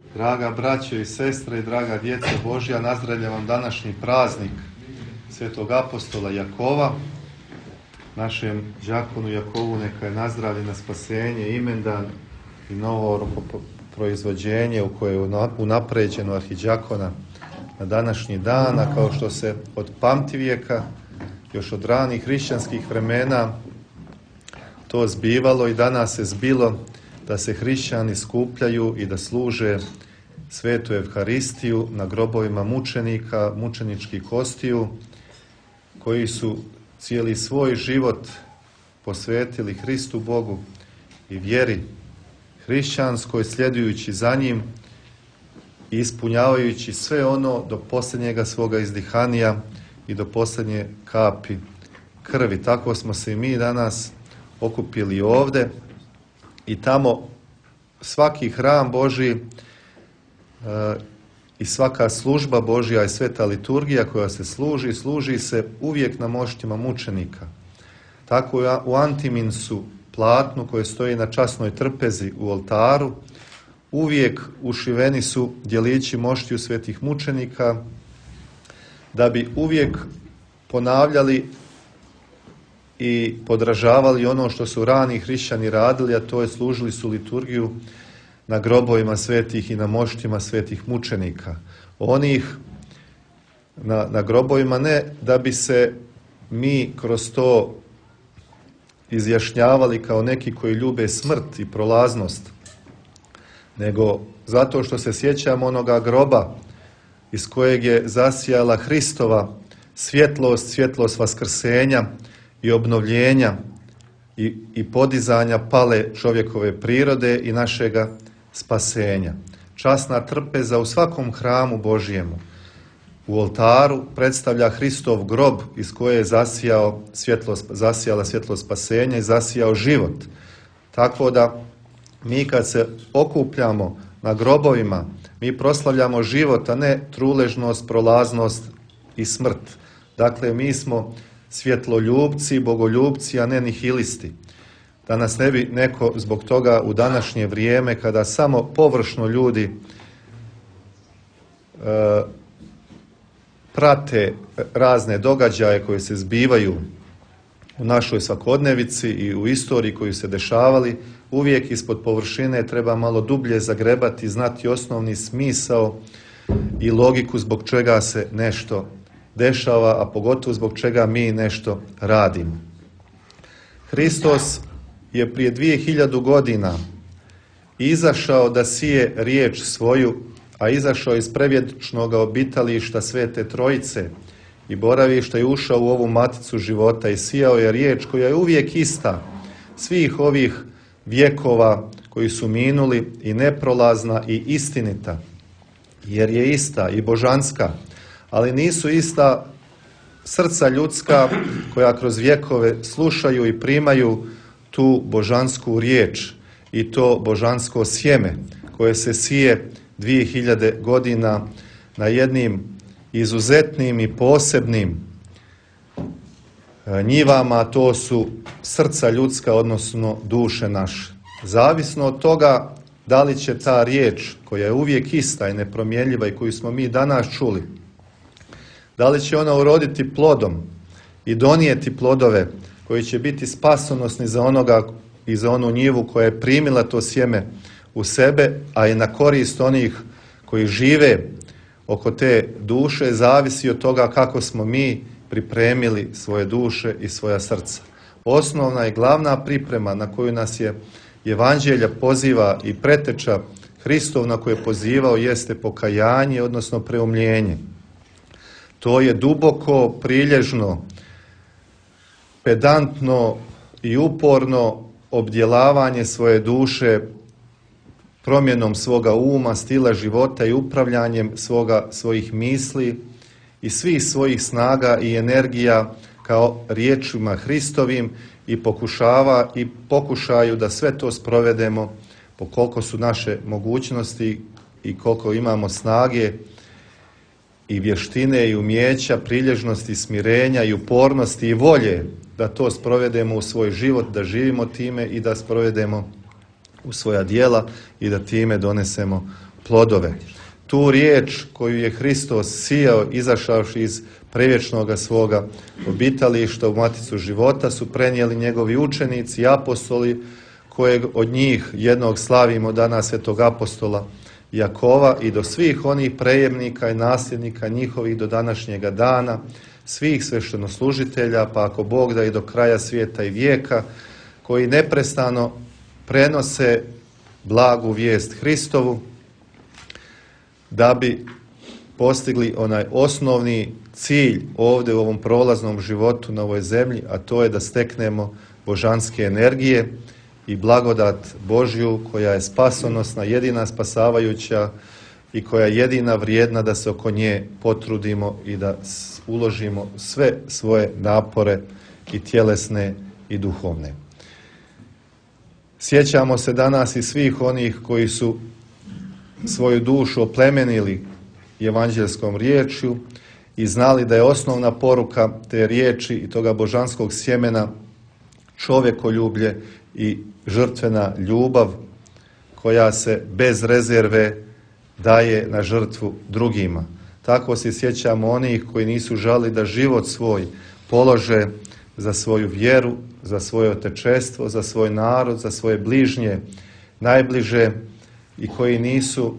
Draga braćo i sestre i draga djeca Božja, nazdravljam vam današnji praznik svetog apostola Jakova. Našem đakonu Jakovu neka je nazdravlje na spasenje, imendan i novo proizvođenje u koje je unapređeno arhidžakona na današnji dan, a kao što se od pamtivijeka, još od ranih hrišćanskih vremena to zbivalo i danas se zbilo da se hrišćani skupljaju i da služe svetu Evharistiju na grobovima mučenika, mučeničkih kostiju, koji su cijeli svoj život posvetili Hristu Bogu i vjeri hrišćanskoj, sljedujući za njim i ispunjavajući sve ono do posljednjega svoga izdihanija i do posljednje kapi krvi. Tako smo se i mi danas okupili ovdje i tamo svaki hram Božji i svaka služba Božja i sveta liturgija koja se služi se uvijek na moštima mučenika. Tako u Antiminsu, platnu koje stoji na časnoj trpezi u oltaru, uvijek ušiveni su djelići moštiju svetih mučenika, da bi uvijek ponavljali i podražavali ono što su rani hrišćani radili, a to je služili su liturgiju na grobovima svetih i na moštima svetih mučenika. Onih na grobovima ne da bi se mi kroz to izjašnjavali kao neki koji ljube smrt i prolaznost, nego zato što se sjećamo onoga groba iz kojeg je zasijala Hristova svjetlost vaskrsenja i obnovljenja i podizanja pale čovjekove prirode i našega spasenja. Časna trpeza u svakom hramu Božjemu u oltaru predstavlja Hristov grob iz koje je zasijala svjetlost spasenja i zasijao život. Tako da mi kad se okupljamo na grobovima, mi proslavljamo život, a ne truležnost, prolaznost i smrt. Dakle, mi smo svjetloljubci, bogoljubci, a ne nihilisti. Da nas ne bi neko zbog toga u današnje vrijeme, kada samo površno ljudi prate razne događaje koje se zbivaju u našoj svakodnevici i u istoriji koju se dešavali, uvijek ispod površine treba malo dublje zagrebati, znati osnovni smisao i logiku zbog čega se nešto dešava, a pogotovo zbog čega mi nešto radimo. Hristos je prije 2000 godina izašao da sije riječ svoju, a izašao iz prevječnog obitališta Svete Trojice i boravišta i ušao u ovu maticu života i sijao je riječ koja je uvijek ista svih ovih vjekova koji su minuli i neprolazna i istinita, jer je ista i božanska, ali nisu ista srca ljudska koja kroz vjekove slušaju i primaju tu božansku riječ i to božansko sjeme koje se sije 2000 godina na jednim izuzetnim i posebnim njivama, to su srca ljudska, odnosno duše naše. Zavisno od toga da li će ta riječ koja je uvijek ista i nepromjenljiva i koju smo mi danas čuli, da li će ona uroditi plodom i donijeti plodove koji će biti spasonosni za onoga i za onu njivu koja je primila to sjeme u sebe, a i na korist onih koji žive oko te duše, zavisi od toga kako smo mi pripremili svoje duše i svoja srca. Osnovna i glavna priprema na koju nas je Evanđelja poziva i preteča Hristov na koje je pozivao jeste pokajanje, odnosno preumljenje. To je duboko, prilježno, pedantno i uporno obdjelavanje svoje duše promjenom svoga uma, stila života i upravljanjem svojih misli i svih svojih snaga i energija kao riječima Hristovim i pokušaju da sve to sprovedemo po koliko su naše mogućnosti i koliko imamo snage i vještine i umijeća, prilježnosti, smirenja i upornosti i volje da to sprovedemo u svoj život, da živimo time i da sprovedemo u svoja djela i da time donesemo plodove. Tu riječ koju je Hristos sijao izašavši iz prevječnoga svoga obitališta u maticu života su prenijeli njegovi učenici i apostoli, kojeg od njih jednog slavimo danas svetog apostola Jakova i do svih onih prejemnika i nasljednika njihovih do današnjega dana, svih sveštenoslužitelja, pa ako Bog da i do kraja svijeta i vijeka, koji neprestano prenose blagu vijest Hristovu, da bi postigli onaj osnovni cilj ovdje u ovom prolaznom životu na ovoj zemlji, a to je da steknemo božanske energije i blagodat Božju koja je spasonosna, jedina spasavajuća i koja je jedina vrijedna da se oko nje potrudimo i da uložimo sve svoje napore i tjelesne i duhovne. Sjećamo se danas i svih onih koji su svoju dušu oplemenili evanđelskom riječju i znali da je osnovna poruka te riječi i toga božanskog sjemena čovjekoljublje i žrtvena ljubav koja se bez rezerve daje na žrtvu drugima. Tako se sjećamo onih koji nisu žali da život svoj polože za svoju vjeru, za svoje otečestvo, za svoj narod, za svoje bližnje, najbliže i koji nisu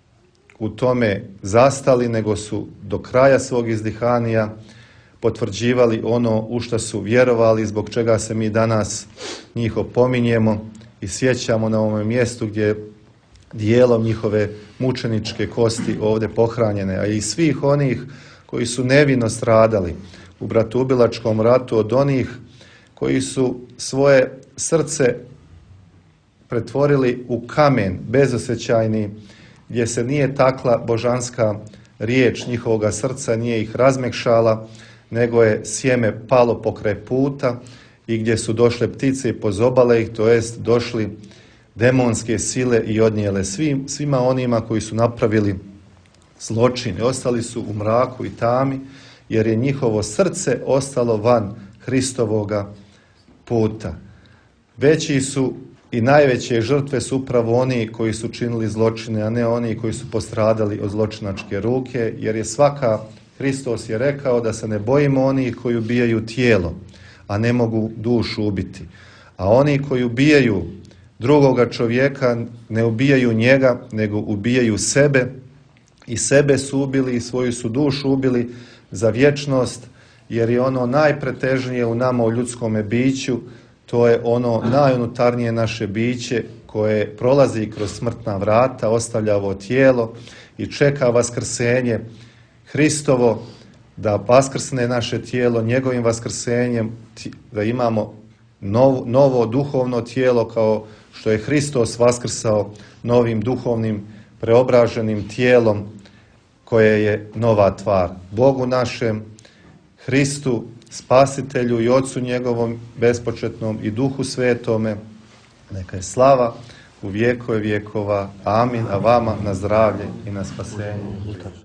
u tome zastali, nego su do kraja svog izdihanija potvrđivali ono u što su vjerovali, zbog čega se mi danas njih opominjemo i sjećamo na ovom mjestu gdje dijelom njihove mučeničke kosti ovdje pohranjene, a i svih onih koji su nevino stradali u bratoubilačkom ratu od onih koji su svoje srce pretvorili u kamen bezosjećajni, gdje se nije takla božanska riječ njihovoga srca, nije ih razmekšala, nego je sjeme palo pokraj puta i gdje su došle ptice i pozobale ih, to jest došli demonske sile i odnijele svima onima koji su napravili zločine. Ostali su u mraku i tami, jer je njihovo srce ostalo van Hristovoga puta. Veći su i najveće žrtve su upravo oni koji su činili zločine, a ne oni koji su postradali od zločinačke ruke, jer je Hristos je rekao da se ne bojimo onih koji ubijaju tijelo, a ne mogu dušu ubiti. A oni koji ubijaju drugoga čovjeka ne ubijaju njega, nego ubijaju sebe i sebe su ubili i svoju su dušu ubili za vječnost, jer je ono najpretežnije u nama, u ljudskome biću, to je ono najunutarnije naše biće koje prolazi kroz smrtna vrata, ostavlja ovo tijelo i čeka vaskrsenje Hristovo, da vaskrsne naše tijelo njegovim vaskrsenjem, da imamo novo duhovno tijelo kao što je Hristos vaskrsao novim duhovnim preobraženim tijelom koje je nova tvar. Bogu našem, Hristu, Spasitelju i Otcu njegovom bespočetnom i Duhu Svetome, neka je slava u vjekove vjekova. Amin. A vama na zdravlje i na spasenje.